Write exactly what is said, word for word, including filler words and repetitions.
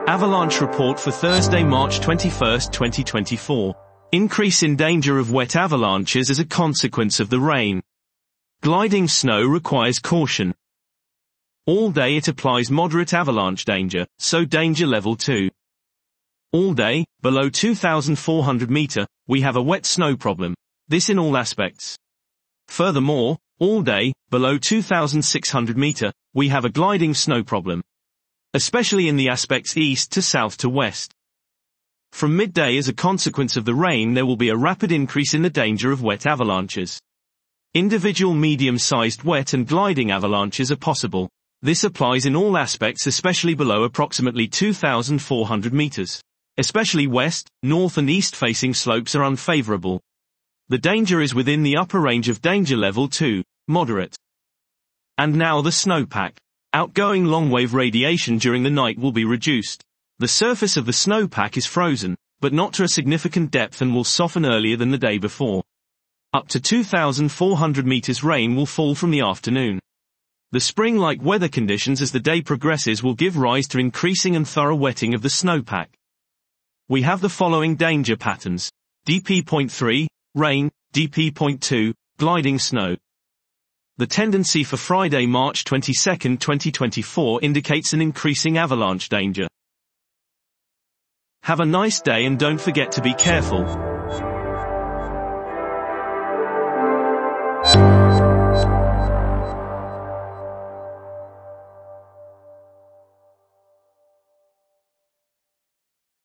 Avalanche report for Thursday, March twenty-first, twenty twenty-four. Increase in danger of wet avalanches as a consequence of the rain. Gliding snow requires caution. All day it applies moderate avalanche danger, so danger level two. All day, below two thousand four hundred meter, we have a wet snow problem. This in all aspects. Furthermore, all day, below two thousand six hundred meter, we have a gliding snow problem. Especially in the aspects east to south to west. From midday as a consequence of the rain there will be a rapid increase in the danger of wet avalanches. Individual medium-sized wet and gliding avalanches are possible. This applies in all aspects, especially below approximately two thousand four hundred meters. Especially west, north and east-facing slopes are unfavorable. The danger is within the upper range of danger level two, moderate. And now the snowpack. Outgoing long-wave radiation during the night will be reduced. The surface of the snowpack is frozen, but not to a significant depth and will soften earlier than the day before. Up to two thousand four hundred meters rain will fall from the afternoon. The spring-like weather conditions as the day progresses will give rise to increasing and thorough wetting of the snowpack. We have the following danger patterns. D P point three, rain, D P point two, gliding snow. The tendency for Friday, March twenty-second, twenty twenty-four indicates an increasing avalanche danger. Have a nice day and don't forget to be careful.